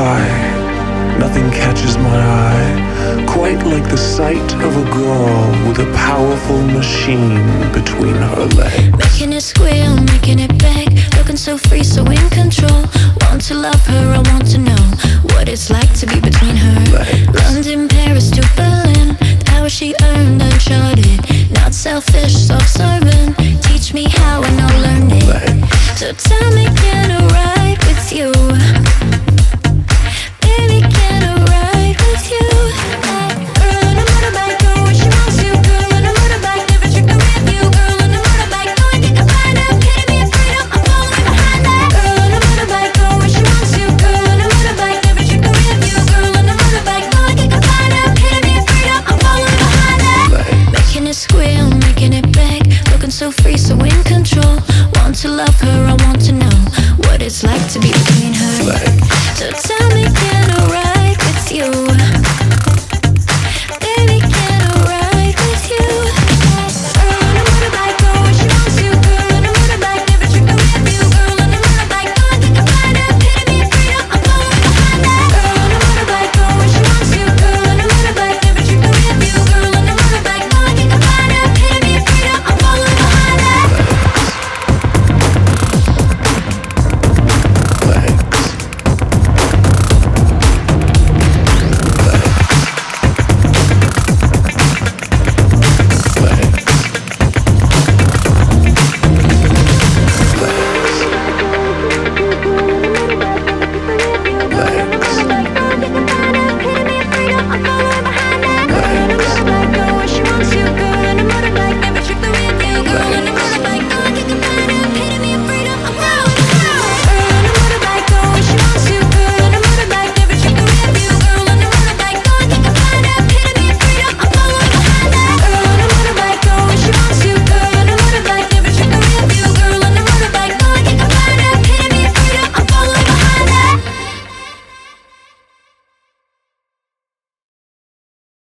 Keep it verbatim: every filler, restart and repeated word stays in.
sky, nothing catches my eye quite like the sight of a girl with a powerful machine between her legs. Making it squeal, making it beg, looking so free, so in control. Want to love her, I want to know what it's like to be between her legs. London, Paris to Berlin, the hours she earned uncharted. Not selfish, self-serving. Teach me how and I'll learn it. Legs. So tell me, can I ride with you? Baby, can I ride with you? Girl on a motorbike, go where she wants to. Girl on a motorbike, never tricking with you. Girl on a motorbike, go and get a find out. Kidding me, freedom, I'm falling behind that. Girl on a motorbike, go where she wants to. Girl on a motorbike, never tricking with you. Girl on a motorbike, go and get a find out. Kidding me, freedom, I'm falling behind that. Making it squeal, making it beg, looking so free, so in control. Want to love her, I want to know what it's like to be between her. Legs. So tell me, can I ride with you?